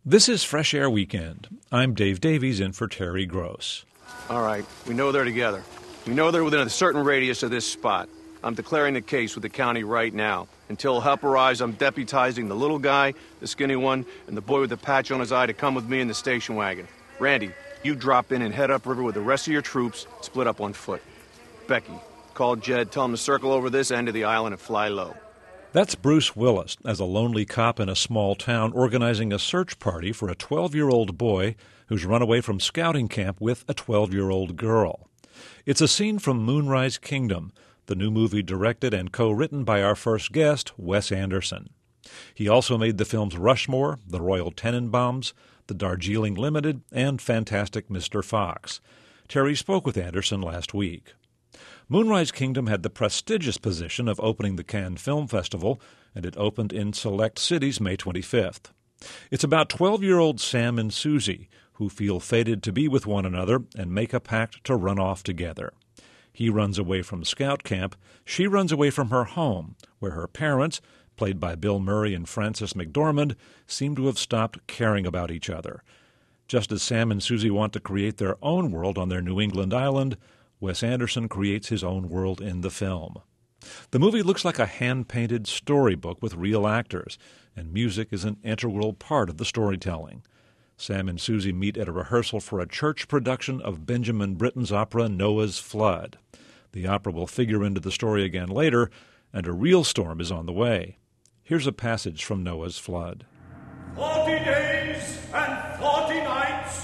This is Fresh Air Weekend. I'm Dave Davies in for Terry Gross. All right, we know they're together. We know they're within a certain radius of this spot. I'm declaring the case with the county right now. Until help arrives, I'm deputizing the little guy, the skinny one, and the boy with the patch on his eye to come with me in the station wagon. Randy, you drop in and head upriver with the rest of your troops, split up on foot. Becky, call Jed, tell him to circle over this end of the island and fly low. That's Bruce Willis as a lonely cop in a small town organizing a search party for a 12-year-old boy who's run away from scouting camp with a 12-year-old girl. It's a scene from Moonrise Kingdom, the new movie directed and co-written by our first guest, Wes Anderson. He also made the films Rushmore, The Royal Tenenbaums, The Darjeeling Limited, and Fantastic Mr. Fox. Terry spoke with Anderson last week. Moonrise Kingdom had the prestigious position of opening the Cannes Film Festival, and it opened in select cities May 25th. It's about 12-year-old Sam and Susie, who feel fated to be with one another and make a pact to run off together. He runs away from scout camp. She runs away from her home, where her parents, played by Bill Murray and Frances McDormand, seem to have stopped caring about each other. Just as Sam and Susie want to create their own world on their New England island, Wes Anderson creates his own world in the film. The movie looks like a hand-painted storybook with real actors, and music is an integral part of the storytelling. Sam and Susie meet at a rehearsal for a church production of Benjamin Britten's opera Noah's Flood. The opera will figure into the story again later, and a real storm is on the way. Here's a passage from Noah's Flood. 40 days and 40 nights,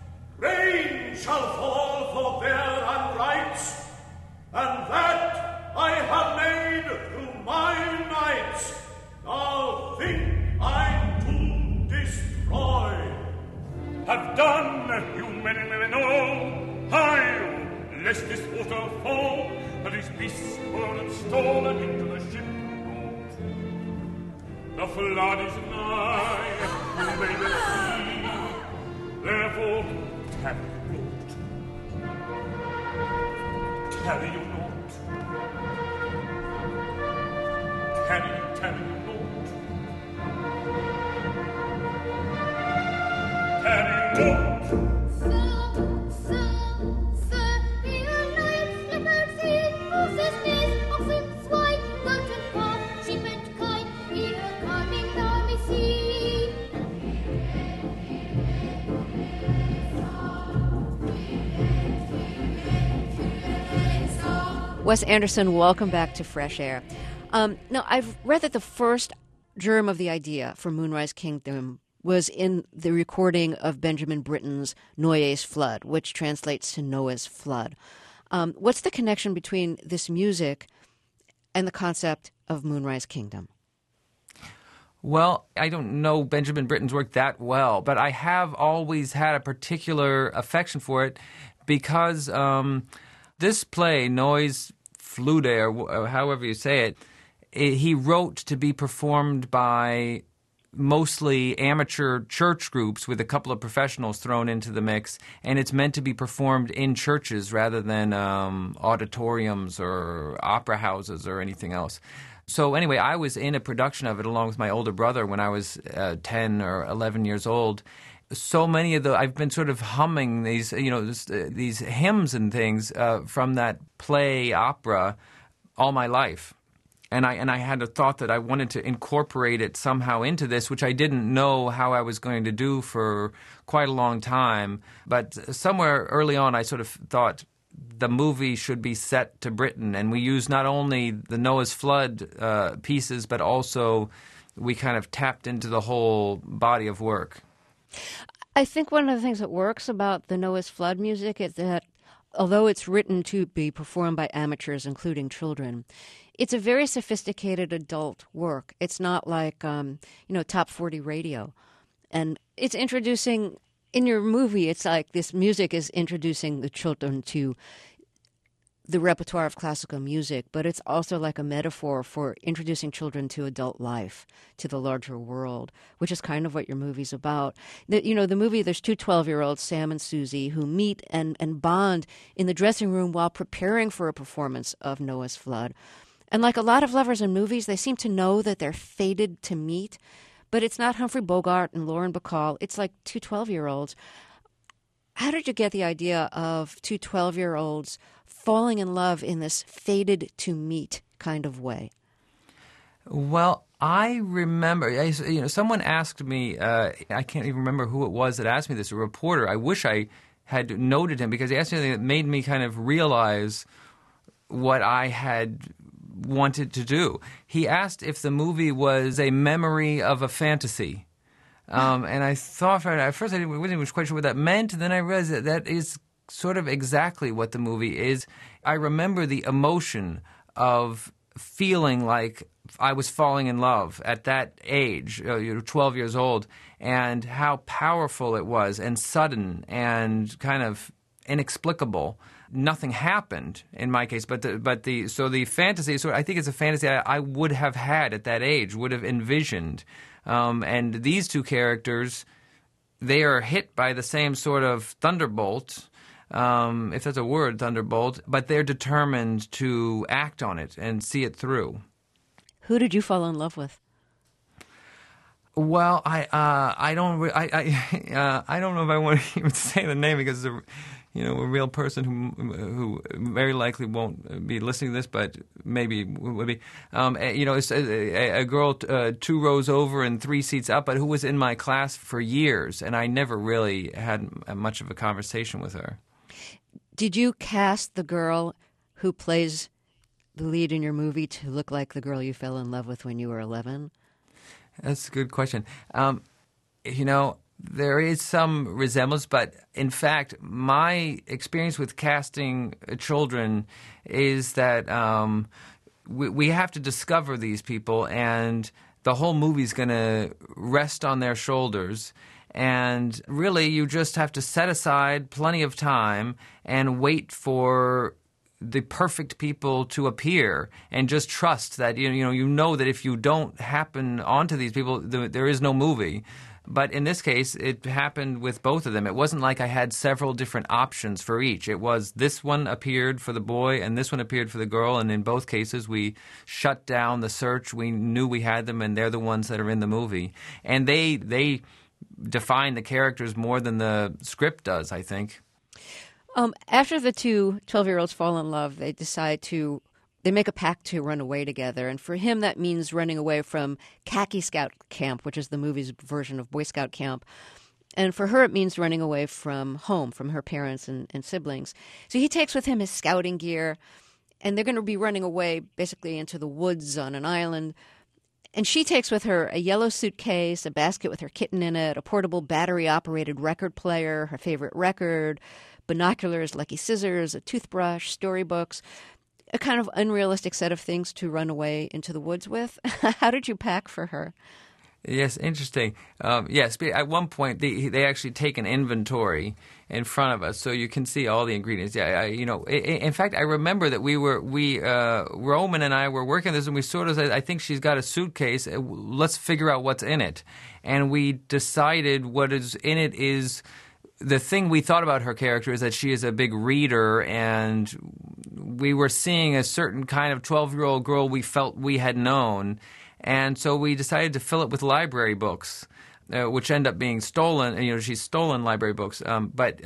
rain shall fall for their unrights, and that I have made through my nights. Now think I to destroy. Have done, you men may know, high, lest this water fall, that these beasts were stolen into the ship. The flood is nigh, you may well see, therefore tarry not. Tarry you not. Tarry you not. Tarry you not. Wes Anderson, welcome back to Fresh Air. Now, I've read that the first germ of the idea for Moonrise Kingdom was in the recording of Benjamin Britten's Noah's Flood, which translates to Noah's Flood. What's the connection between this music and the concept of Moonrise Kingdom? Well, I don't know Benjamin Britten's work that well, but I have always had a particular affection for it because this play, Noah's Flood, or however you say it, he wrote to be performed by mostly amateur church groups with a couple of professionals thrown into the mix, and it's meant to be performed in churches rather than auditoriums or opera houses or anything else. So anyway, I was in a production of it along with my older brother when I was 10 or 11 years old. So many of I've been sort of humming these, these hymns and things from that play opera all my life. And I had a thought that I wanted to incorporate it somehow into this, which I didn't know how I was going to do for quite a long time. But somewhere early on, I sort of thought the movie should be set to Britain. And we used not only the Noah's Flood pieces, but also we kind of tapped into the whole body of work. I think one of the things that works about the Noah's Flood music is that although it's written to be performed by amateurs, including children, it's a very sophisticated adult work. It's not like, top 40 radio. And it's introducing, in your movie, it's like this music is introducing the children to the repertoire of classical music, but it's also like a metaphor for introducing children to adult life, to the larger world, which is kind of what your movie's about. The movie, there's two 12-year-olds, Sam and Susie, who meet and bond in the dressing room while preparing for a performance of Noah's Flood. And like a lot of lovers in movies, they seem to know that they're fated to meet, but it's not Humphrey Bogart and Lauren Bacall. It's like two 12-year-olds. How did you get the idea of two 12-year-olds falling in love in this fated to meet kind of way? Well, I remember, someone asked me, I can't even remember who it was that asked me this, a reporter. I wish I had noted him because he asked me something that made me kind of realize what I had wanted to do. He asked if the movie was a memory of a fantasy. And I thought, at first I wasn't even quite sure what that meant, and then I realized that is sort of exactly what the movie is. I remember the emotion of feeling like I was falling in love at that age, 12 years old, and how powerful it was and sudden and kind of inexplicable. Nothing happened in my case, but the fantasy. So I think it's a fantasy I would have had at that age, would have envisioned. And these two characters, they are hit by the same sort of thunderbolt, if that's a word, thunderbolt, but they're determined to act on it and see it through. Who did you fall in love with? Well, I don't know if I want to even say the name because it's a real person who very likely won't be listening to this, but maybe would be. It's a girl 2 rows over and 3 seats up, but who was in my class for years, and I never really had much of a conversation with her. Did you cast the girl who plays the lead in your movie to look like the girl you fell in love with when you were 11? That's a good question. There is some resemblance, but in fact, my experience with casting children is that we have to discover these people, and the whole movie's going to rest on their shoulders. And really, you just have to set aside plenty of time and wait for the perfect people to appear, and just trust that you know that if you don't happen onto these people, there is no movie. But in this case, it happened with both of them. It wasn't like I had several different options for each. It was this one appeared for the boy and this one appeared for the girl, and in both cases we shut down the search. We knew we had them, and they're the ones that are in the movie. And they define the characters more than the script does, I think. After the two 12-year-olds fall in love, they make a pact to run away together. And for him, that means running away from Khaki Scout Camp, which is the movie's version of Boy Scout Camp. And for her, it means running away from home, from her parents and siblings. So he takes with him his scouting gear, and they're going to be running away basically into the woods on an island. And she takes with her a yellow suitcase, a basket with her kitten in it, a portable battery-operated record player, her favorite record, binoculars, Lucky Scissors, a toothbrush, storybooks, a kind of unrealistic set of things to run away into the woods with. How did you pack for her? Yes, interesting. Yes, at one point they actually take an inventory in front of us, so you can see all the ingredients. Yeah, in fact, I remember that Roman and I were working on this, and we sort of said, I think she's got a suitcase. Let's figure out what's in it. And we decided what is in it is the thing we thought about her character is that she is a big reader, and we were seeing a certain kind of 12-year-old girl we felt we had known. And so we decided to fill it with library books, which end up being stolen. She's stolen library books. But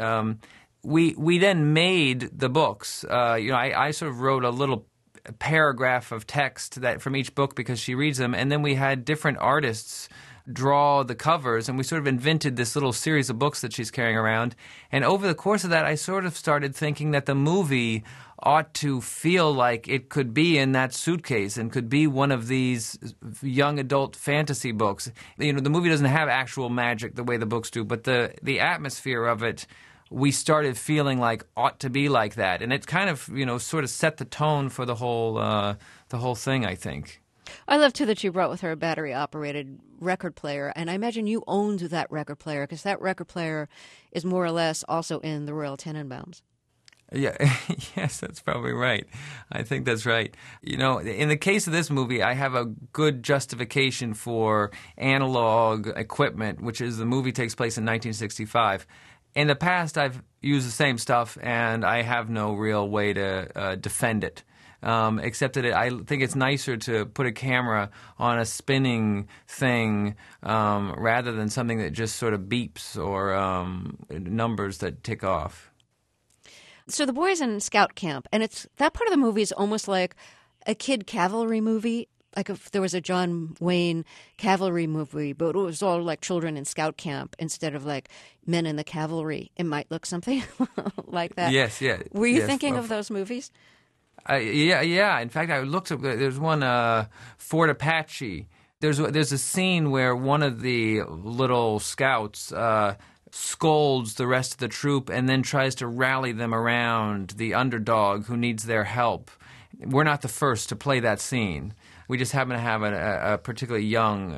we then made the books. I sort of wrote a little paragraph of text that from each book because she reads them. And then we had different artists draw the covers, and we sort of invented this little series of books that she's carrying around. And over the course of that, I sort of started thinking that the movie ought to feel like it could be in that suitcase and could be one of these young adult fantasy books. The movie doesn't have actual magic the way the books do, but the atmosphere of it, we started feeling like ought to be like that. And it kind of, sort of set the tone for the whole thing, I think. I love, too, that she brought with her a battery-operated record player, and I imagine you owned that record player, because that record player is more or less also in the Royal Tenenbaums. Yeah, yes, that's probably right. I think that's right. In the case of this movie, I have a good justification for analog equipment, which is the movie takes place in 1965. In the past, I've used the same stuff, and I have no real way to defend it. except that I think it's nicer to put a camera on a spinning thing rather than something that just sort of beeps or numbers that tick off. So the boy's in scout camp, and that part of the movie is almost like a kid cavalry movie. Like if there was a John Wayne cavalry movie, but it was all like children in scout camp instead of like men in the cavalry. It might look something like that. Yes, yeah. Were you yes, thinking of those movies? Yeah. In fact, I looked up. There's one Fort Apache. There's a scene where one of the little scouts scolds the rest of the troop and then tries to rally them around the underdog who needs their help. We're not the first to play that scene. We just happen to have a particularly young,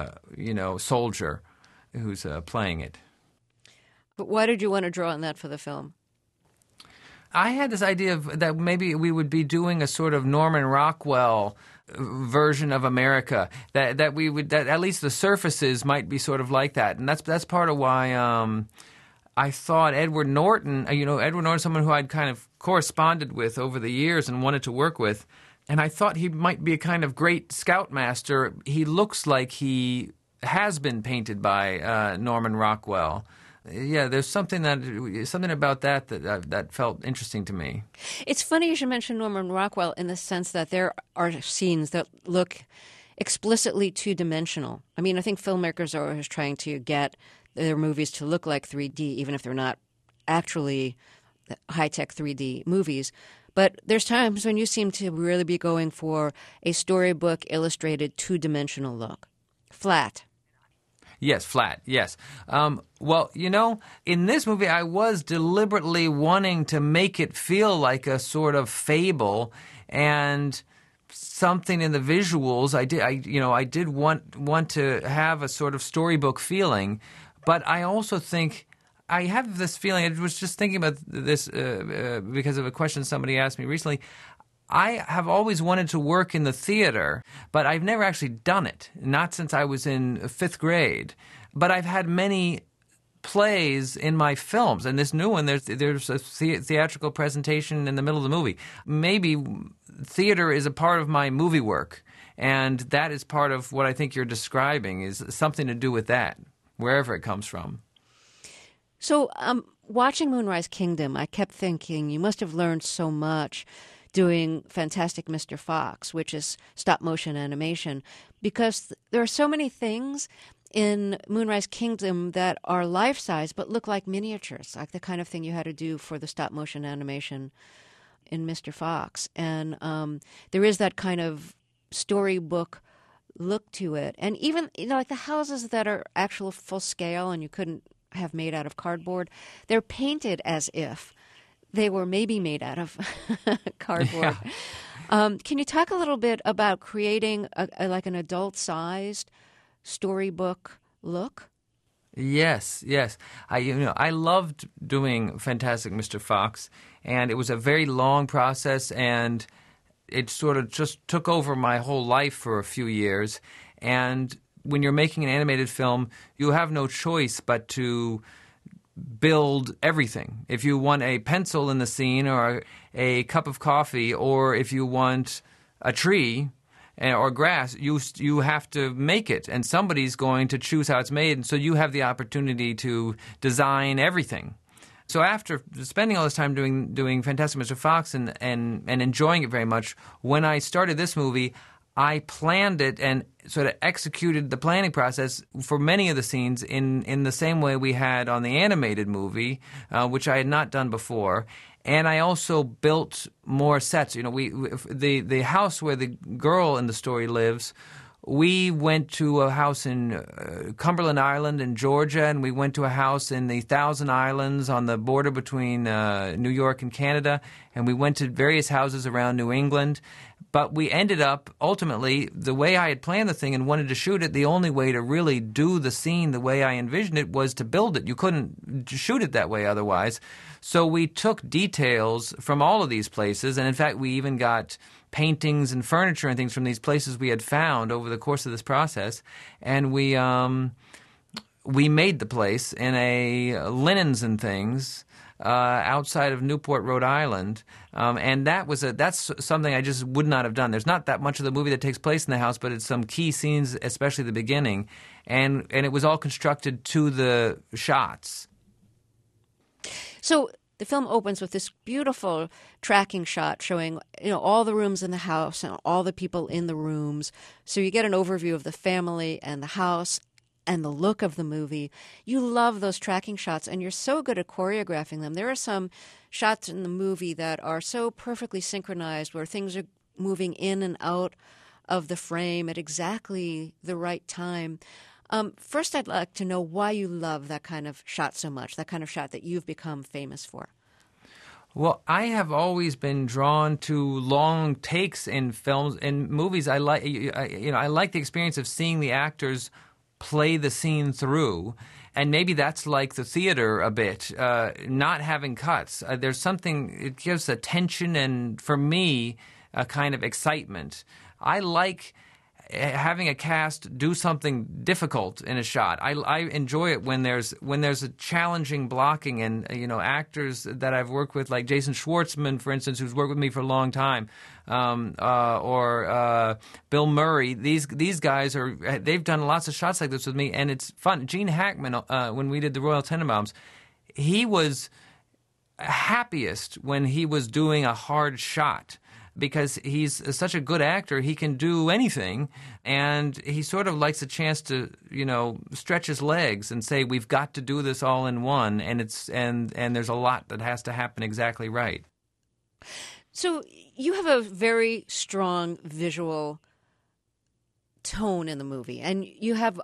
soldier who's playing it. But why did you want to draw on that for the film? I had this idea that maybe we would be doing a sort of Norman Rockwell version of America. That at least the surfaces might be sort of like that, and that's part of why I thought Edward Norton. Edward Norton, someone who I'd kind of corresponded with over the years and wanted to work with. And I thought he might be a kind of great scoutmaster. He looks like he has been painted by Norman Rockwell. Yeah, there's something about that felt interesting to me. It's funny you should mention Norman Rockwell in the sense that there are scenes that look explicitly two-dimensional. I mean, I think filmmakers are always trying to get their movies to look like 3D, even if they're not actually high-tech 3D movies. But there's times when you seem to really be going for a storybook illustrated two-dimensional look. Flat. Yes, flat, yes. Well, in this movie I was deliberately wanting to make it feel like a sort of fable and something in the visuals. I did want to have a sort of storybook feeling, but I also think I have this feeling. I was just thinking about this because of a question somebody asked me recently. I have always wanted to work in the theater, but I've never actually done it, not since I was in 5th grade. But I've had many plays in my films, and this new one, there's a theatrical presentation in the middle of the movie. Maybe theater is a part of my movie work, and that is part of what I think you're describing, is something to do with that, wherever it comes from. So watching Moonrise Kingdom, I kept thinking you must have learned so much doing Fantastic Mr. Fox, which is stop-motion animation, because there are so many things in Moonrise Kingdom that are life-size but look like miniatures, like the kind of thing you had to do for the stop-motion animation in Mr. Fox. And there is that kind of storybook look to it. And even, like the houses that are actual full-scale and you couldn't have made out of cardboard, they're painted as if they were maybe made out of cardboard. Yeah. Can you talk a little bit about creating like an adult-sized storybook look? Yes. I loved doing Fantastic Mr. Fox, and it was a very long process, and it sort of just took over my whole life for a few years. And when you're making an animated film, you have no choice but to build everything. If you want a pencil in the scene or a cup of coffee, or if you want a tree or grass, you have to make it, and somebody's going to choose how it's made, and so you have the opportunity to design everything. So after spending all this time doing Fantastic Mr. Fox and enjoying it very much, when I started this movie, I planned it and sort of executed the planning process for many of the scenes in the same way we had on the animated movie, which I had not done before. And I also built more sets. The house where the girl in the story lives, we went to a house in Cumberland Island in Georgia, and we went to a house in the Thousand Islands on the border between New York and Canada, and we went to various houses around New England. But we ended up, ultimately, the way I had planned the thing and wanted to shoot it, the only way to really do the scene the way I envisioned it was to build it. You couldn't shoot it that way otherwise. So we took details from all of these places, and in fact, we even got paintings and furniture and things from these places we had found over the course of this process, and we made the place in a linens and things outside of Newport, Rhode Island, and that's something I just would not have done. There's not that much of the movie that takes place in the house, but it's some key scenes, especially the beginning, and it was all constructed to the shots. So the film opens with this beautiful tracking shot showing, all the rooms in the house and all the people in the rooms. So you get an overview of the family and the house and the look of the movie. You love those tracking shots, and you're so good at choreographing them. There are some shots in the movie that are so perfectly synchronized where things are moving in and out of the frame at exactly the right time. First, I'd like to know why you love that kind of shot so much, that kind of shot that you've become famous for. Well, I have always been drawn to long takes in films and movies. I like the experience of seeing the actors play the scene through, and maybe that's like the theater a bit, not having cuts. There's something, it gives a tension and, for me, a kind of excitement. I like having a cast do something difficult in a shot. I enjoy it when there's a challenging blocking, and actors that I've worked with, like Jason Schwartzman, for instance, who's worked with me for a long time, or Bill Murray. These guys they've done lots of shots like this with me, and it's fun. Gene Hackman, when we did the Royal Tenenbaums, he was happiest when he was doing a hard shot, because he's such a good actor. He can do anything, and he sort of likes a chance to, stretch his legs and say, we've got to do this all in one, and there's a lot that has to happen exactly right. So you have a very strong visual tone in the movie, and you have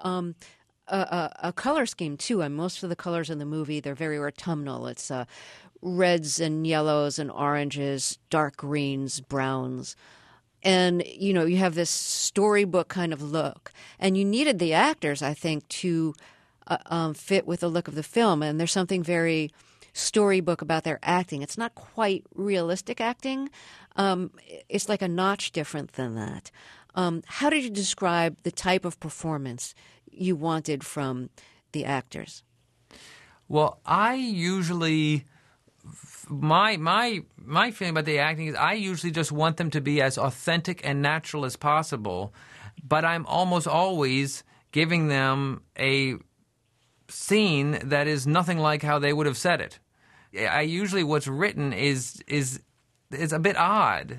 a color scheme too. And most of the colors in the movie, they're very autumnal. It's reds and yellows and oranges, dark greens, browns. And, you have this storybook kind of look. And you needed the actors, I think, to fit with the look of the film. And there's something very storybook about their acting. It's not quite realistic acting. It's like a notch different than that. How did you describe the type of performance you wanted from the actors? Well, I usually... My feeling about the acting is I usually just want them to be as authentic and natural as possible, but I'm almost always giving them a scene that is nothing like how they would have said it. I usually, what's written is a bit odd.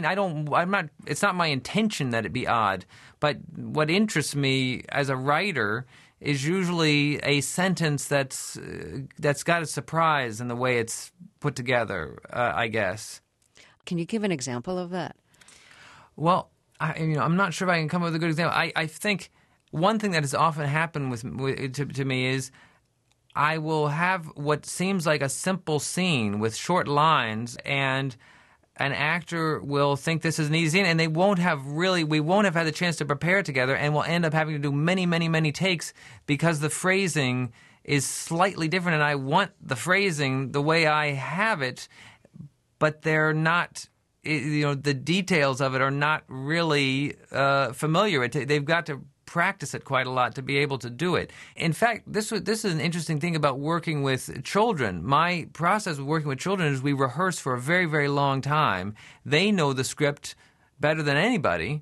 It's not my intention that it be odd, but what interests me as a writer is usually a sentence that's got a surprise in the way it's put together, I guess. Can you give an example of that? Well, I'm not sure if I can come up with a good example. I think one thing that has often happened to me is I will have what seems like a simple scene with short lines, and an actor will think this is an easy scene, and we won't have had the chance to prepare together, and we'll end up having to do many, many, many takes because the phrasing is slightly different, and I want the phrasing the way I have it, but they're not, the details of it are not really familiar. They've got to practice it quite a lot to be able to do it. In fact, this is an interesting thing about working with children. My process of working with children is we rehearse for a very, very long time. They know the script better than anybody.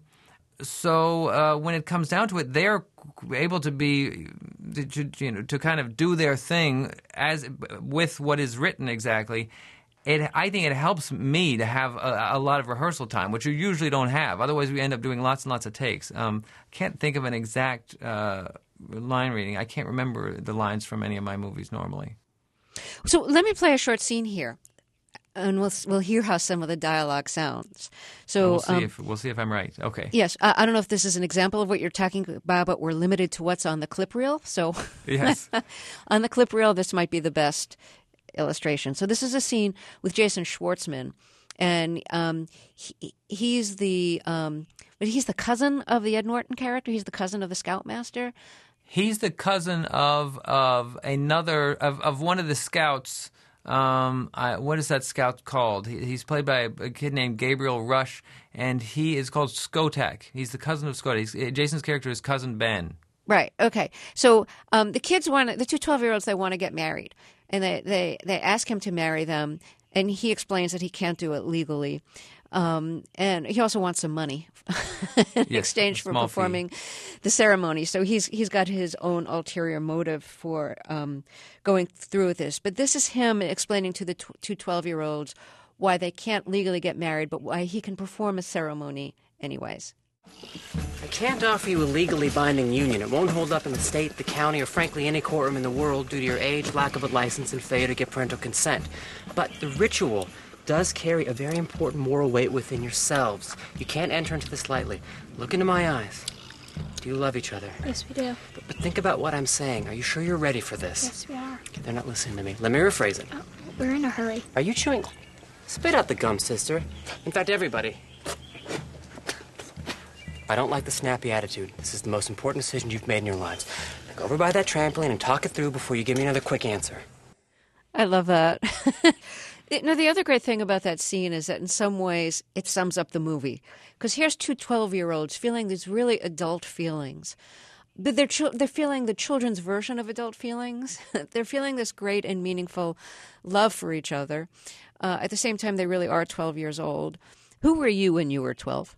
So when it comes down to it, they're able to to kind of do their thing as with what is written exactly. I think it helps me to have a lot of rehearsal time, which you usually don't have. Otherwise, we end up doing lots and lots of takes. Can't think of an exact line reading. I can't remember the lines from any of my movies normally. So let me play a short scene here, and we'll hear how some of the dialogue sounds. So we'll see if I'm right. Okay. Yes, I don't know if this is an example of what you're talking about, but we're limited to what's on the clip reel. So yes, on the clip reel, this might be the best illustration. So this is a scene with Jason Schwartzman, and he's the cousin of the Ed Norton character. He's the cousin of the Scoutmaster. He's the cousin of one of the scouts. What is that scout called? He's played by a kid named Gabriel Rush, and he is called Skotak. He's the cousin of Skotak. Jason's character is cousin Ben. Right. Okay. So the kids the two 12-year-olds, they want to get married. and they ask him to marry them, and he explains that he can't do it legally. And he also wants some money in exchange for performing the ceremony. So he's got his own ulterior motive for going through with this. But this is him explaining to the two 12-year-olds why they can't legally get married, but why he can perform a ceremony anyways. I can't offer you a legally binding union. It won't hold up in the state, the county, or frankly any courtroom in the world due to your age, lack of a license, and failure to get parental consent. But the ritual does carry a very important moral weight within yourselves. You can't enter into this lightly. Look into my eyes. Do you love each other? Yes, we do. But think about what I'm saying. Are you sure you're ready for this? Yes, we are. They're not listening to me. Let me rephrase it. Oh, we're in a hurry. Are you chewing? Spit out the gum, sister. In fact, everybody. I don't like the snappy attitude. This is the most important decision you've made in your lives. Now go over by that trampoline and talk it through before you give me another quick answer. I love that. The other great thing about that scene is that in some ways it sums up the movie. Because here's two 12-year-olds feeling these really adult feelings. But they're feeling the children's version of adult feelings. They're feeling this great and meaningful love for each other. At the same time, they really are 12 years old. Who were you when you were 12?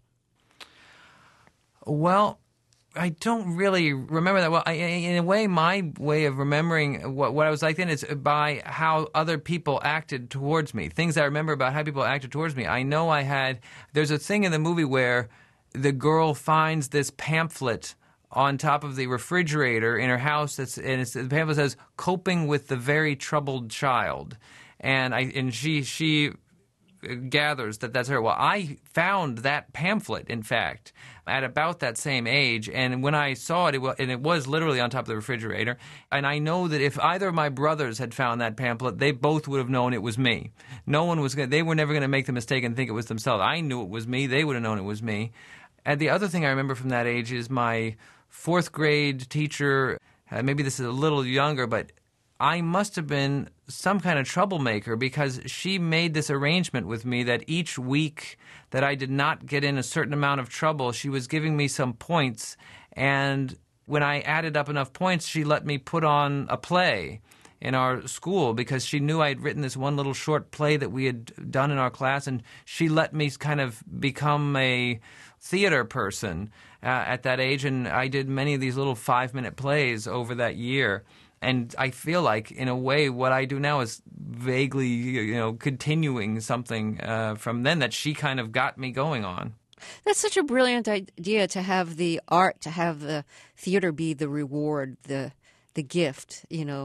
Well, I don't really remember that well. In a way, my way of remembering what I was like then is by how other people acted towards me. Things I remember about how people acted towards me. I know there's a thing in the movie where the girl finds this pamphlet on top of the refrigerator in her house. The pamphlet says, "Coping with the Very Troubled Child." And she gathers that that's her. Well, I found that pamphlet, in fact, at about that same age, and when I saw it, it was literally on top of the refrigerator, and I know that if either of my brothers had found that pamphlet, they both would have known it was me. They were never going to make the mistake and think it was themselves. I knew it was me. They would have known it was me. And the other thing I remember from that age is my fourth grade teacher, maybe this is a little younger, but I must have been some kind of troublemaker because she made this arrangement with me that each week that I did not get in a certain amount of trouble, she was giving me some points. And when I added up enough points, she let me put on a play in our school because she knew I had written this one little short play that we had done in our class, and she let me kind of become a theater person at that age. And I did many of these little 5-minute plays over that year. And I feel like, in a way, what I do now is vaguely, continuing something from then that she kind of got me going on. That's such a brilliant idea to have the art, to have the theater be the reward, the gift,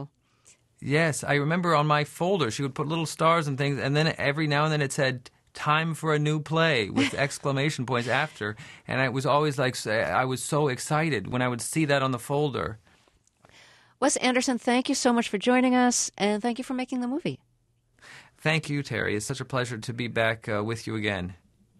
Yes, I remember on my folder she would put little stars and things, and then every now and then it said, "Time for a new play," with exclamation points after. And it was always like, I was so excited when I would see that on the folder. Wes Anderson, thank you so much for joining us, and thank you for making the movie. Thank you, Terry. It's such a pleasure to be back with you again.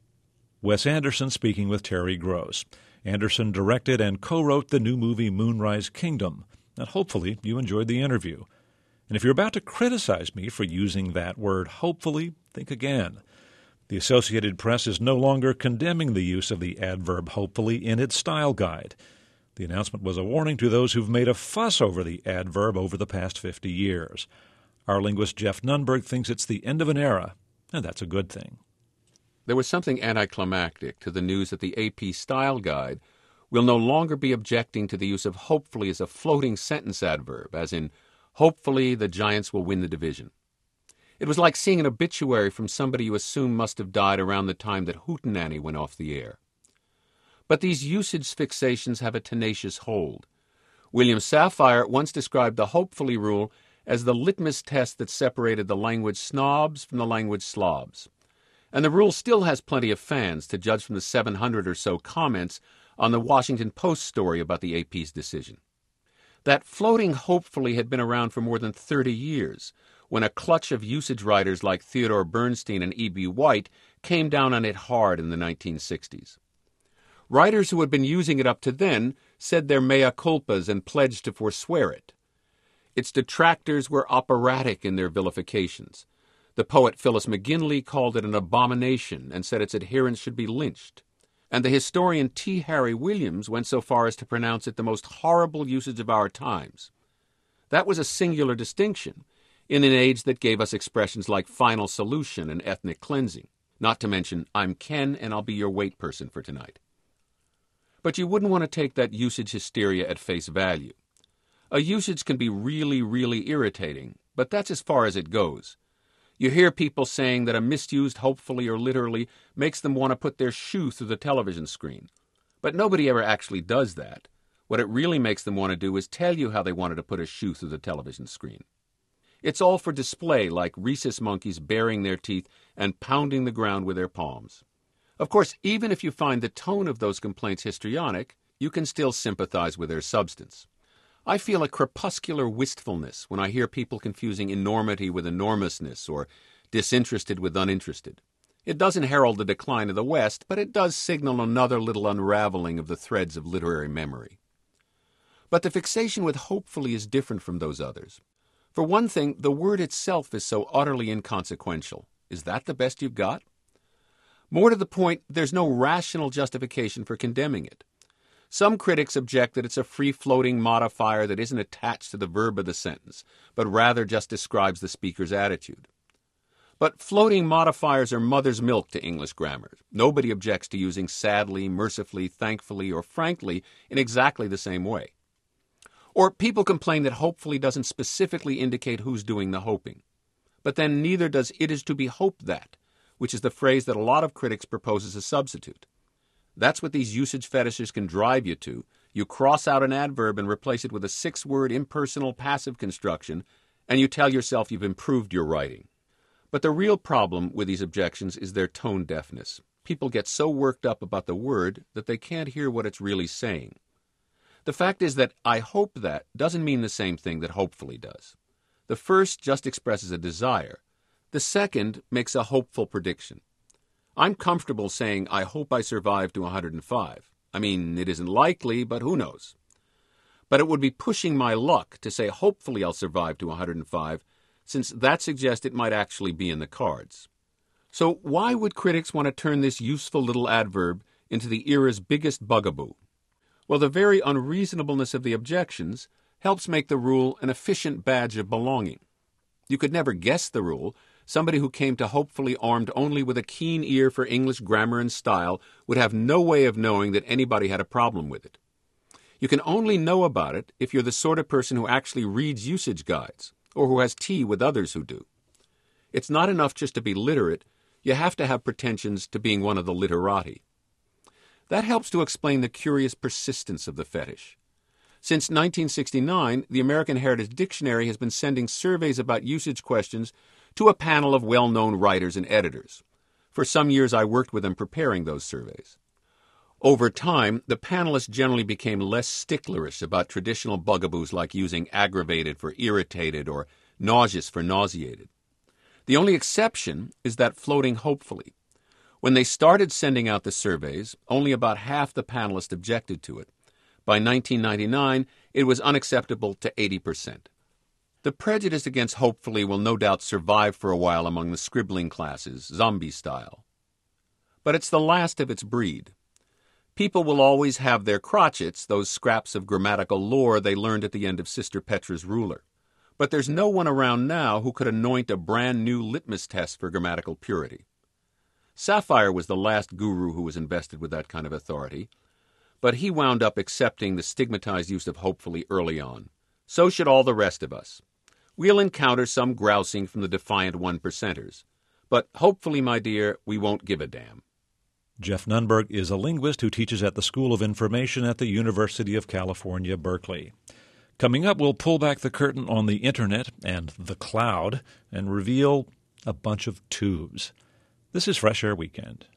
Wes Anderson speaking with Terry Gross. Anderson directed and co-wrote the new movie Moonrise Kingdom, and hopefully you enjoyed the interview. And if you're about to criticize me for using that word hopefully, think again. The Associated Press is no longer condemning the use of the adverb hopefully in its style guide. The announcement was a warning to those who've made a fuss over the adverb over the past 50 years. Our linguist Jeff Nunberg thinks it's the end of an era, and that's a good thing. There was something anticlimactic to the news that the AP Style Guide will no longer be objecting to the use of hopefully as a floating sentence adverb, as in, hopefully the Giants will win the division. It was like seeing an obituary from somebody you assume must have died around the time that Hootenanny went off the air. But these usage fixations have a tenacious hold. William Safire once described the hopefully rule as the litmus test that separated the language snobs from the language slobs. And the rule still has plenty of fans, to judge from the 700 or so comments on the Washington Post story about the AP's decision. That floating hopefully had been around for more than 30 years, when a clutch of usage writers like Theodore Bernstein and E.B. White came down on it hard in the 1960s. Writers who had been using it up to then said their mea culpas and pledged to forswear it. Its detractors were operatic in their vilifications. The poet Phyllis McGinley called it an abomination and said its adherents should be lynched. And the historian T. Harry Williams went so far as to pronounce it the most horrible usage of our times. That was a singular distinction. in an age that gave us expressions like final solution and ethnic cleansing, not to mention I'm Ken and I'll be your wait person for tonight. But you wouldn't want to take that usage hysteria at face value. A usage can be really, really irritating, but that's as far as it goes. You hear people saying that a misused hopefully or literally makes them want to put their shoe through the television screen. But nobody ever actually does that. What it really makes them want to do is tell you how they wanted to put a shoe through the television screen. It's all for display, like rhesus monkeys baring their teeth and pounding the ground with their palms. Of course, even if you find the tone of those complaints histrionic, you can still sympathize with their substance. I feel a crepuscular wistfulness when I hear people confusing enormity with enormousness or disinterested with uninterested. It doesn't herald the decline of the West, but it does signal another little unraveling of the threads of literary memory. But the fixation with hopefully is different from those others. For one thing, the word itself is so utterly inconsequential. Is that the best you've got? More to the point, there's no rational justification for condemning it. Some critics object that it's a free-floating modifier that isn't attached to the verb of the sentence, but rather just describes the speaker's attitude. But floating modifiers are mother's milk to English grammar. Nobody objects to using sadly, mercifully, thankfully, or frankly in exactly the same way. Or people complain that hopefully doesn't specifically indicate who's doing the hoping. But then neither does it is to be hoped that, which is the phrase that a lot of critics propose as a substitute. That's what these usage fetishes can drive you to. You cross out an adverb and replace it with a 6-word impersonal passive construction, and you tell yourself you've improved your writing. But the real problem with these objections is their tone deafness. People get so worked up about the word that they can't hear what it's really saying. The fact is that I hope that doesn't mean the same thing that hopefully does. The first just expresses a desire. The second makes a hopeful prediction. I'm comfortable saying I hope I survive to 105. I mean, it isn't likely, but who knows? But it would be pushing my luck to say hopefully I'll survive to 105, since that suggests it might actually be in the cards. So why would critics want to turn this useful little adverb into the era's biggest bugaboo? Well, the very unreasonableness of the objections helps make the rule an efficient badge of belonging. You could never guess the rule. Somebody who came to hopefully armed only with a keen ear for English grammar and style would have no way of knowing that anybody had a problem with it. You can only know about it if you're the sort of person who actually reads usage guides, or who has tea with others who do. It's not enough just to be literate. You have to have pretensions to being one of the literati. That helps to explain the curious persistence of the fetish. Since 1969, the American Heritage Dictionary has been sending surveys about usage questions to a panel of well-known writers and editors. For some years, I worked with them preparing those surveys. Over time, the panelists generally became less sticklerish about traditional bugaboos like using aggravated for irritated or nauseous for nauseated. The only exception is that floating hopefully. When they started sending out the surveys, only about half the panelists objected to it. By 1999, it was unacceptable to 80%. The prejudice against hopefully will no doubt survive for a while among the scribbling classes, zombie style. But it's the last of its breed. People will always have their crotchets, those scraps of grammatical lore they learned at the end of Sister Petra's Ruler. But there's no one around now who could anoint a brand new litmus test for grammatical purity. Sapphire was the last guru who was invested with that kind of authority, but he wound up accepting the stigmatized use of hopefully early on. So should all the rest of us. We'll encounter some grousing from the defiant 1%ers, but hopefully, my dear, we won't give a damn. Jeff Nunberg is a linguist who teaches at the School of Information at the University of California, Berkeley. Coming up, we'll pull back the curtain on the Internet and the cloud and reveal a bunch of tubes. This is Fresh Air Weekend.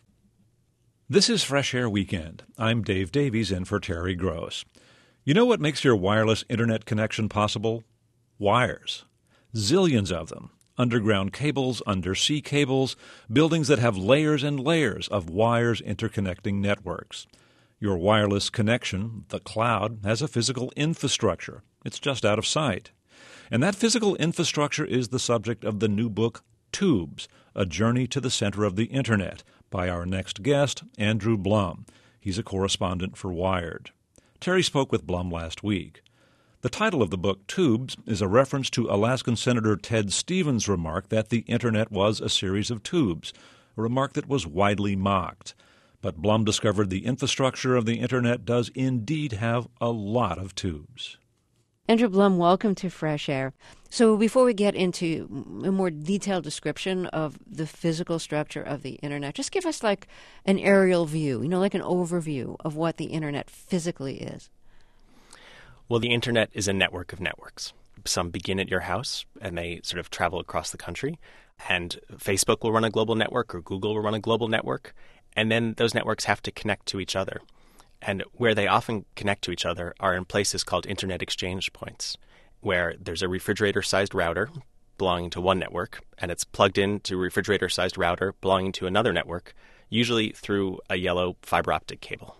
This is Fresh Air Weekend. I'm Dave Davies in for Terry Gross. You know what makes your wireless Internet connection possible? Wires. Zillions of them. Underground cables, undersea cables, buildings that have layers and layers of wires interconnecting networks. Your wireless connection, the cloud, has a physical infrastructure. It's just out of sight. And that physical infrastructure is the subject of the new book, Tubes, A Journey to the Center of the Internet, by our next guest, Andrew Blum. He's a correspondent for Wired. Terry spoke with Blum last week. The title of the book, Tubes, is a reference to Alaskan Senator Ted Stevens' remark that the Internet was a series of tubes, a remark that was widely mocked. But Blum discovered the infrastructure of the Internet does indeed have a lot of tubes. Andrew Blum, welcome to Fresh Air. So before we get into a more detailed description of the physical structure of the Internet, just give us like an aerial view, like an overview of what the Internet physically is. Well, the Internet is a network of networks. Some begin at your house, and they sort of travel across the country. And Facebook will run a global network, or Google will run a global network. And then those networks have to connect to each other. And where they often connect to each other are in places called Internet exchange points, where there's a refrigerator-sized router belonging to one network, and it's plugged into a refrigerator-sized router belonging to another network, usually through a yellow fiber optic cable.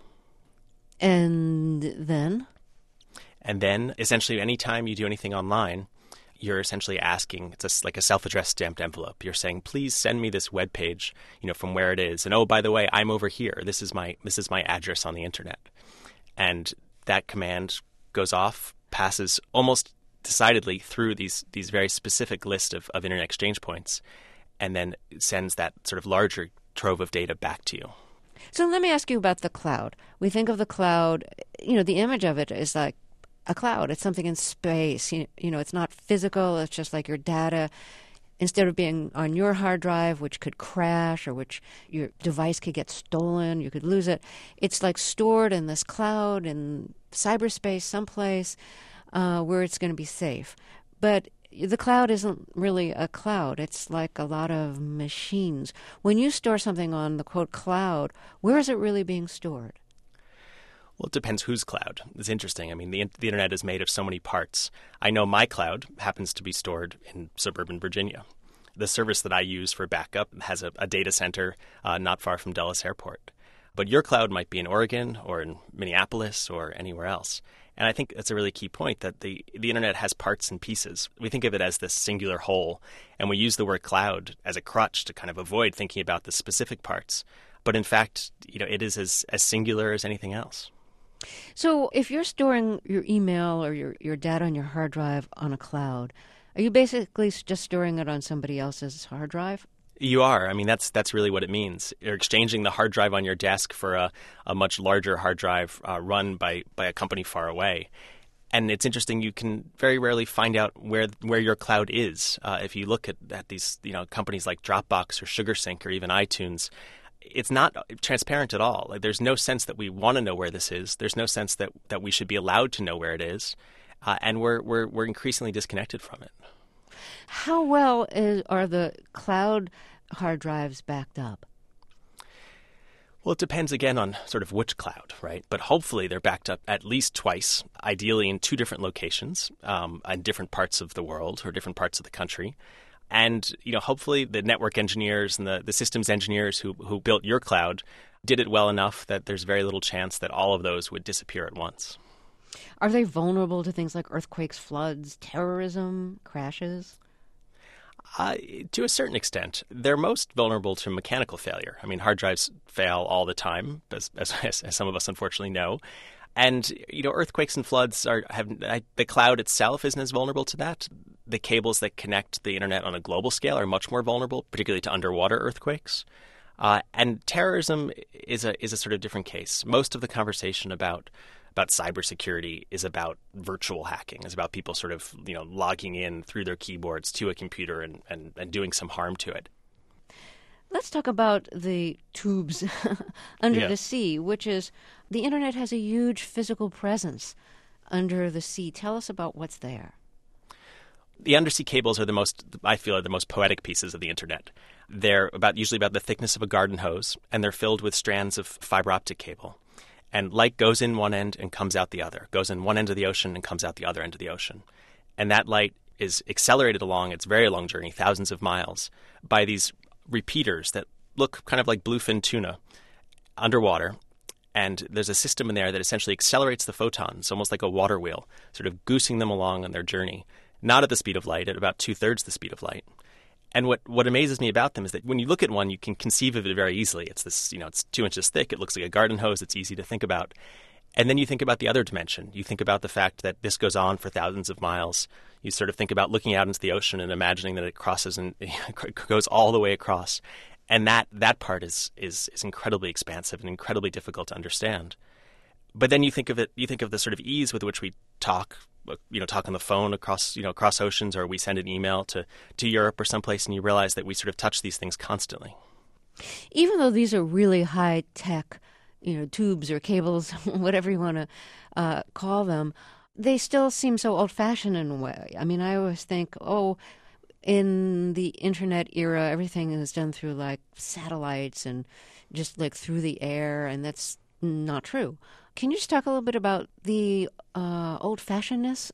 And then? And then, essentially, anytime you do anything online, you're essentially asking, it's like a self-addressed stamped envelope. You're saying, please send me this web page, from where it is. And oh, by the way, I'm over here. This is my address on the Internet. And that command goes off, passes almost decidedly through these very specific list of Internet exchange points, and then sends that sort of larger trove of data back to you. So let me ask you about the cloud. We think of the cloud, the image of it is like a cloud. It's something in space. It's not physical. It's just like your data. Instead of being on your hard drive, which could crash or which your device could get stolen, you could lose it. It's like stored in this cloud in cyberspace someplace where it's going to be safe. But the cloud isn't really a cloud. It's like a lot of machines. When you store something on the, quote, cloud, where is it really being stored? Well, it depends whose cloud. It's interesting. I mean, the Internet is made of so many parts. I know my cloud happens to be stored in suburban Virginia. The service that I use for backup has a data center not far from Dulles Airport. But your cloud might be in Oregon or in Minneapolis or anywhere else. And I think that's a really key point, that the Internet has parts and pieces. We think of it as this singular whole, and we use the word cloud as a crutch to kind of avoid thinking about the specific parts. But in fact, it is as singular as anything else. So if you're storing your email or your data on your hard drive on a cloud, are you basically just storing it on somebody else's hard drive? You are. I mean, that's really what it means. You're exchanging the hard drive on your desk for a much larger hard drive run by a company far away. And it's interesting, you can very rarely find out where your cloud is. If you look at these companies like Dropbox or SugarSync or even iTunes, it's not transparent at all. Like, there's no sense that we want to know where this is. There's no sense that we should be allowed to know where it is, and we're increasingly disconnected from it. How well are the cloud hard drives backed up? Well, it depends again on sort of which cloud, right? But hopefully they're backed up at least twice, ideally in two different locations, in different parts of the world or different parts of the country. And, hopefully the network engineers and the systems engineers who built your cloud did it well enough that there's very little chance that all of those would disappear at once. Are they vulnerable to things like earthquakes, floods, terrorism, crashes? To a certain extent. They're most vulnerable to mechanical failure. I mean, hard drives fail all the time, as some of us unfortunately know. And, earthquakes and floods the cloud itself isn't as vulnerable to that. The cables that connect the Internet on a global scale are much more vulnerable, particularly to underwater earthquakes. And terrorism is a sort of different case. Most of the conversation about cybersecurity is about virtual hacking, is about people sort of, logging in through their keyboards to a computer and doing some harm to it. Let's talk about the tubes under the sea, which is the Internet has a huge physical presence under the sea. Tell us about what's there. The undersea cables are the most poetic pieces of the Internet. They're usually about the thickness of a garden hose, and they're filled with strands of fiber optic cable. And light goes in one end and comes out the other, goes in one end of the ocean and comes out the other end of the ocean. And that light is accelerated along its very long journey, thousands of miles, by these repeaters that look kind of like bluefin tuna underwater. And there's a system in there that essentially accelerates the photons, almost like a water wheel, sort of goosing them along on their journey, not at the speed of light, at about 2/3 the speed of light. And what amazes me about them is that when you look at one, you can conceive of it very easily. It's this, it's 2 inches thick. It looks like a garden hose. It's easy to think about. And then you think about the other dimension. You think about the fact that this goes on for thousands of miles. You sort of think about looking out into the ocean and imagining that it crosses and goes all the way across. And that part is incredibly expansive and incredibly difficult to understand. But then you think of the sort of ease with which we talk on the phone across oceans, or we send an email to Europe or someplace, and you realize that we sort of touch these things constantly. Even though these are really high tech, tubes or cables, whatever you want to call them, they still seem so old-fashioned in a way. I mean, I always think, in the internet era, everything is done through like satellites and just like through the air, and that's not true. Can you just talk a little bit about the old-fashionedness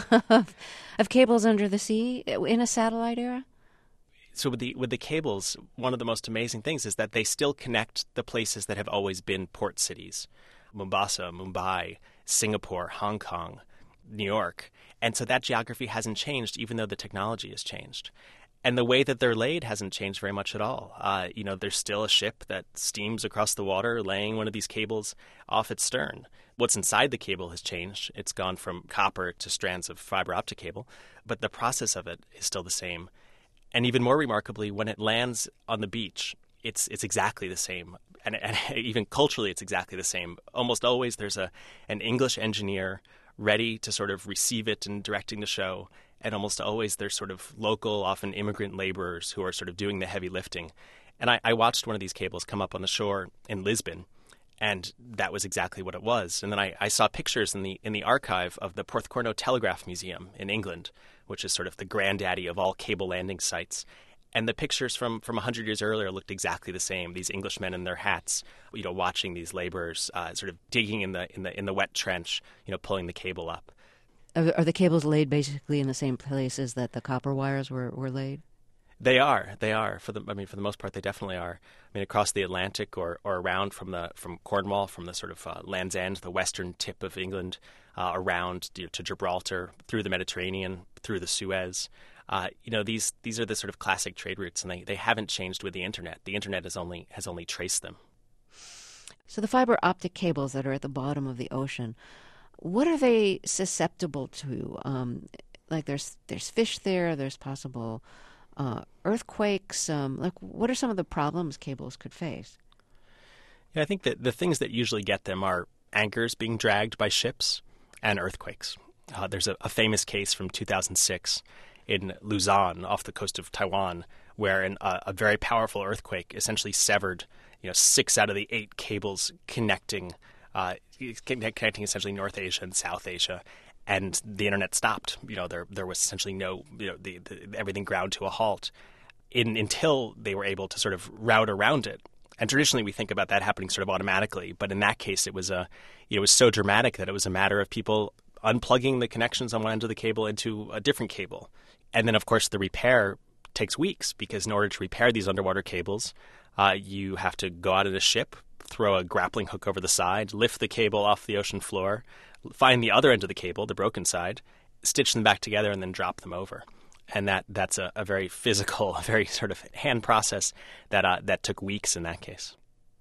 of cables under the sea in a satellite era? So with the cables, one of the most amazing things is that they still connect the places that have always been port cities: Mombasa, Mumbai, Singapore, Hong Kong, New York. And so that geography hasn't changed, even though the technology has changed. And the way that they're laid hasn't changed very much at all. There's still a ship that steams across the water, laying one of these cables off its stern. What's inside the cable has changed. It's gone from copper to strands of fiber optic cable, but the process of it is still the same. And even more remarkably, when it lands on the beach, it's exactly the same. And even culturally, it's exactly the same. Almost always there's an English engineer ready to sort of receive it and directing the show. And almost always there's sort of local, often immigrant laborers who are sort of doing the heavy lifting. And I watched one of these cables come up on the shore in Lisbon, and that was exactly what it was. And then I saw pictures in the archive of the Porthcurno Telegraph Museum in England, which is sort of the granddaddy of all cable landing sites. And the pictures from 100 years earlier looked exactly the same. These Englishmen in their hats, watching these laborers sort of digging in the wet trench, pulling the cable up. Are the cables laid basically in the same places that the copper wires were laid? They are. For the most part, they definitely are. I mean, across the Atlantic or around from Cornwall, from the sort of Land's End, the western tip of England, around to Gibraltar, through the Mediterranean, through the Suez. These are the sort of classic trade routes, and they haven't changed with the internet. The internet has only traced them. So the fiber optic cables that are at the bottom of the ocean, what are they susceptible to? Like there's fish there. There's possible earthquakes. What are some of the problems cables could face? Yeah, I think that the things that usually get them are anchors being dragged by ships and earthquakes. There's a famous case from 2006 in Luzon, off the coast of Taiwan, where a very powerful earthquake essentially severed 6 out of the 8 cables connecting essentially North Asia and South Asia, and the internet stopped. There was essentially no, everything ground to a halt until they were able to sort of route around it. And traditionally, we think about that happening sort of automatically, but in that case, it was so dramatic that it was a matter of people unplugging the connections on one end of the cable into a different cable. And then, of course, the repair takes weeks, because in order to repair these underwater cables, you have to go out in a ship, throw a grappling hook over the side, lift the cable off the ocean floor, find the other end of the cable, the broken side, stitch them back together, and then drop them over. And that's a very physical, a very sort of hand process that took weeks in that case.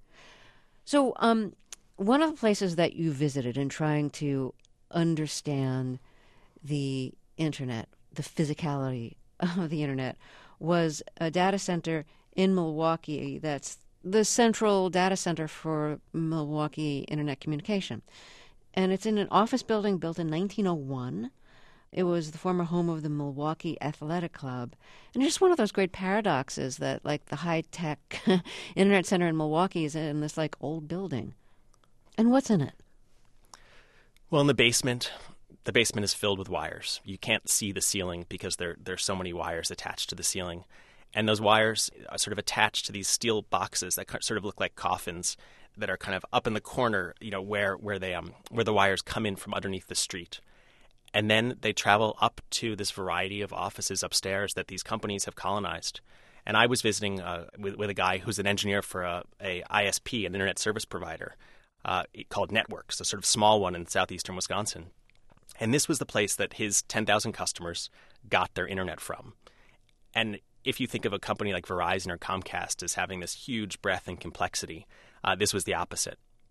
So one of the places that you visited in trying to understand the internet, the physicality of the internet, was a data center in Milwaukee that's the central data center for Milwaukee internet communication. And it's in an office building built in 1901. It was the former home of the Milwaukee Athletic Club. And it's just one of those great paradoxes that, like, the high-tech internet center in Milwaukee is in this, like, old building. And what's in it? Well, in the basement is filled with wires. You can't see the ceiling because there's so many wires attached to the ceiling. And those wires are sort of attached to these steel boxes that sort of look like coffins that are kind of up in the corner, where the wires come in from underneath the street. And then they travel up to this variety of offices upstairs that these companies have colonized. And I was visiting with a guy who's an engineer for a ISP, an internet service provider, called Networks, a sort of small one in southeastern Wisconsin. And this was the place that his 10,000 customers got their internet from. And if you think of a company like Verizon or Comcast as having this huge breadth and complexity, this was the opposite.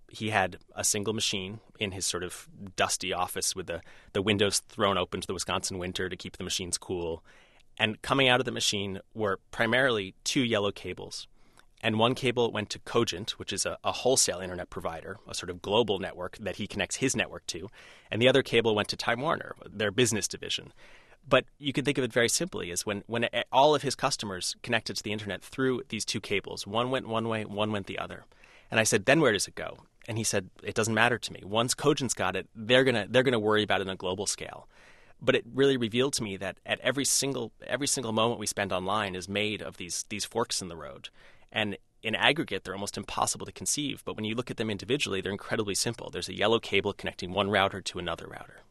he had a single machine in his sort of dusty office with the windows thrown open to the Wisconsin winter to keep the machines cool. And coming out of the machine were primarily 2 yellow cables. And one cable went to Cogent, which is a wholesale internet provider, a sort of global network that he connects his network to. And the other cable went to Time Warner, their business division. But you can think of it very simply as when all of his customers connected to the internet through these 2 cables, one went one way, one went the other. And I said, then where does it go? And he said, it doesn't matter to me. Once Cogent's got it, they're gonna worry about it on a global scale. But it really revealed to me that at every single moment we spend online is made of these forks in the road. And in aggregate, they're almost impossible to conceive. But when you look at them individually, they're incredibly simple. There's a yellow cable connecting one router to another router.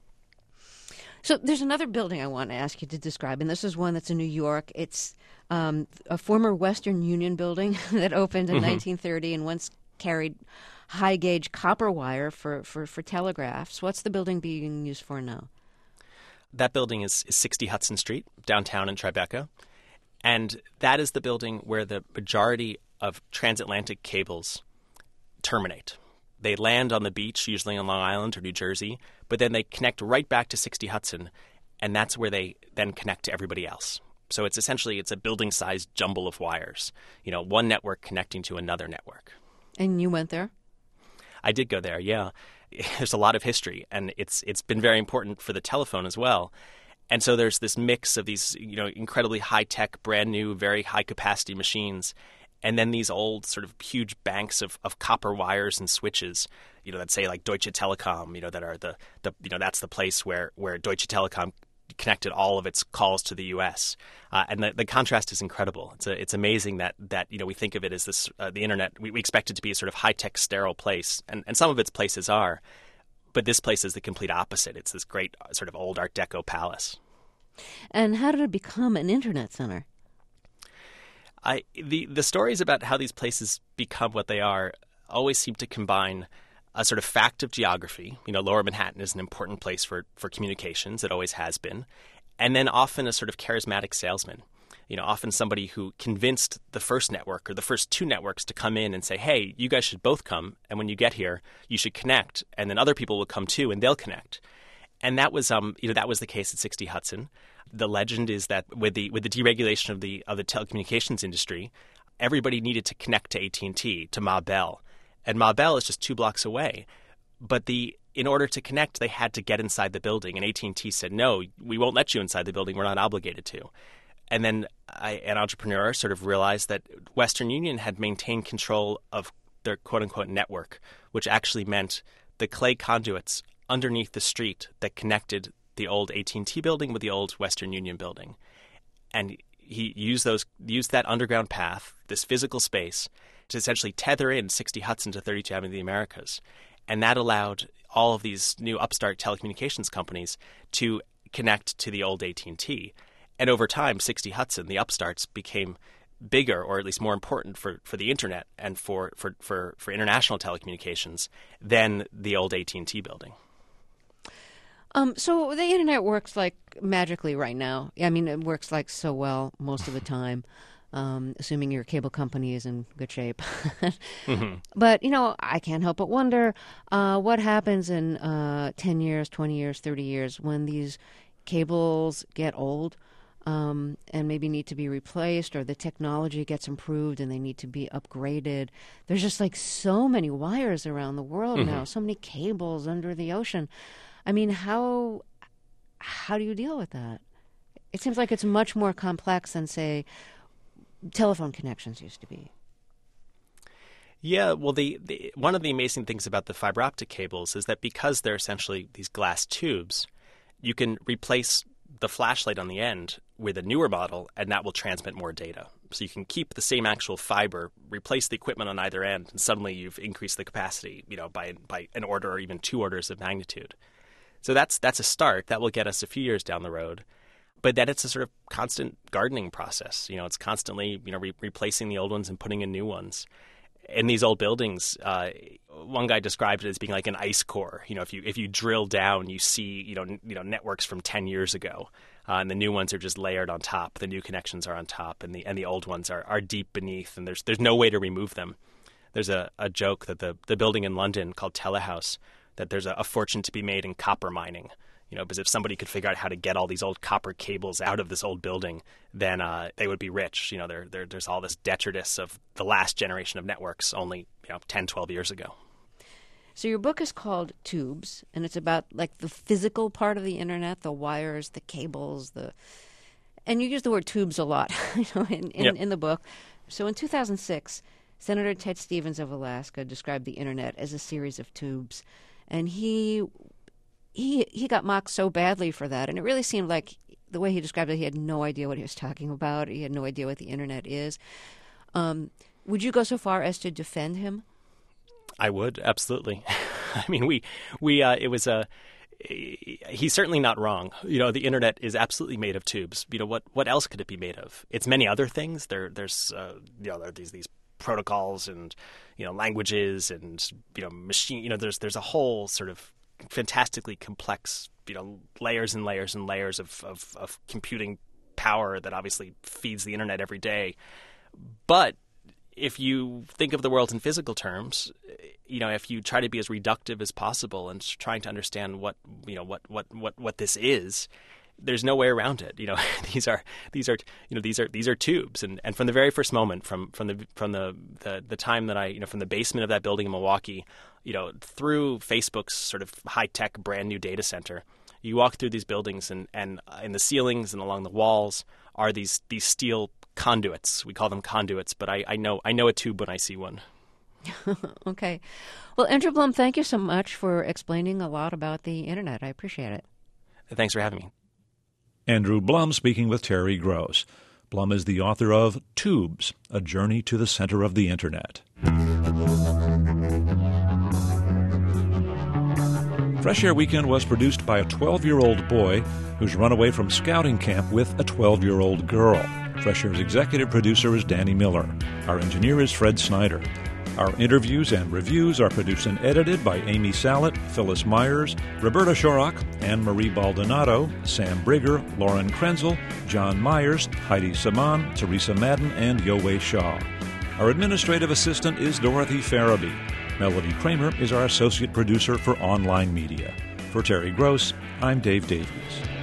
So there's another building I want to ask you to describe, and this is one that's in New York. It's a former Western Union building that opened in 1930 and once carried high-gauge copper wire for telegraphs. What's the building being used for now? That building is 60 Hudson Street, downtown in Tribeca. And that is the building where the majority of transatlantic cables terminate. They land on the beach, usually on Long Island or New Jersey, but then they connect right back to 60 Hudson, and that's where they then connect to everybody else. So it's a building-sized jumble of wires, one network connecting to another network. And you went there? I did go there, yeah. There's a lot of history, and it's been very important for the telephone as well. And so there's this mix of these, incredibly high-tech, brand-new, very high-capacity machines, and then these old sort of huge banks of copper wires and switches, that say like Deutsche Telekom, that are that's the place where Deutsche Telekom connected all of its calls to the U.S. And the contrast is incredible. It's amazing that we think of it as this the internet. We expect it to be a sort of high-tech, sterile place, and some of its places are. But this place is the complete opposite. It's this great sort of old Art Deco palace. And how did it become an internet center? The stories about how these places become what they are always seem to combine a sort of fact of geography. Lower Manhattan is an important place for communications. It always has been. And then often a sort of charismatic salesman. Often somebody who convinced the first network or the first 2 networks to come in and say, hey, you guys should both come. And when you get here, you should connect. And then other people will come too, and they'll connect. And that was that was the case at 60 Hudson. The legend is that with the deregulation of the telecommunications industry, everybody needed to connect to AT&T, to Ma Bell. And Ma Bell is just 2 blocks away. But in order to connect, they had to get inside the building. And AT&T said, no, we won't let you inside the building. We're not obligated to. And then an entrepreneur sort of realized that Western Union had maintained control of their quote-unquote network, which actually meant the clay conduits underneath the street that connected the old AT&T building with the old Western Union building. And he used that underground path, this physical space, to essentially tether in 60 Hudson to 32 Avenue of the Americas. And that allowed all of these new upstart telecommunications companies to connect to the old AT&T. And over time, 60 Hudson, the upstarts, became bigger, or at least more important for the internet and for international telecommunications than the old AT&T building. So the internet works like magically right now. I mean, it works like so well most of the time, assuming your cable company is in good shape. But, I can't help but wonder what happens in 10 years, 20 years, 30 years when these cables get old and maybe need to be replaced, or the technology gets improved and they need to be upgraded. There's just like so many wires around the world now, so many cables under the ocean. I mean, how do you deal with that? It seems like it's much more complex than, say, telephone connections used to be. Yeah, well, one of the amazing things about the fiber optic cables is that because they're essentially these glass tubes, you can replace the flashlight on the end with a newer model, and that will transmit more data. So you can keep the same actual fiber, replace the equipment on either end, and suddenly you've increased the capacity, by an order or even 2 orders of magnitude. So that's a start. That will get us a few years down the road. But then it's a sort of constant gardening process. It's constantly, replacing the old ones and putting in new ones. In these old buildings, one guy described it as being like an ice core. If you drill down, you see, networks from 10 years ago, and the new ones are just layered on top. The new connections are on top, and the old ones are deep beneath, and there's no way to remove them. there's a joke that the building in London called Telehouse, that there's a fortune to be made in copper mining. Because if somebody could figure out how to get all these old copper cables out of this old building, then they would be rich. There's all this detritus of the last generation of networks only 10, 12 years ago. So your book is called Tubes, and it's about like the physical part of the internet, the wires, the cables, and you use the word tubes a lot in the book. So in 2006, Senator Ted Stevens of Alaska described the internet as a series of tubes, and he got mocked so badly for that, and it really seemed like the way he described it, he had no idea what he was talking about. He had no idea what the internet is. Would you go so far as to defend him? I would, absolutely. I mean, he's certainly not wrong. The internet is absolutely made of tubes. What else could it be made of? It's many other things. There's these protocols and languages and machine. There's a whole sort of fantastically complex layers and layers and layers of computing power that obviously feeds the internet every day. But if you think of the world in physical terms, if you try to be as reductive as possible and trying to understand what this is, there's no way around it. These are tubes, and from the very first moment, from the time that I from the basement of that building in Milwaukee, through Facebook's sort of high tech brand new data center, you walk through these buildings, and in the ceilings and along the walls are these steel conduits. We call them conduits, but I know a tube when I see one. Okay. Well, Andrew Blum, thank you so much for explaining a lot about the internet. I appreciate it. Thanks for having me. Andrew Blum speaking with Terry Gross. Blum is the author of Tubes, A Journey to the Center of the Internet. Fresh Air Weekend was produced by a 12-year-old boy who's run away from scouting camp with a 12-year-old girl. Fresh Air's executive producer is Danny Miller. Our engineer is Fred Snyder. Our interviews and reviews are produced and edited by Amy Sallet, Phyllis Myers, Roberta Shorrock, Anne-Marie Baldonado, Sam Brigger, Lauren Krenzel, John Myers, Heidi Saman, Teresa Madden, and Yowei Shaw. Our administrative assistant is Dorothy Farabee. Melody Kramer is our associate producer for online media. For Terry Gross, I'm Dave Davies.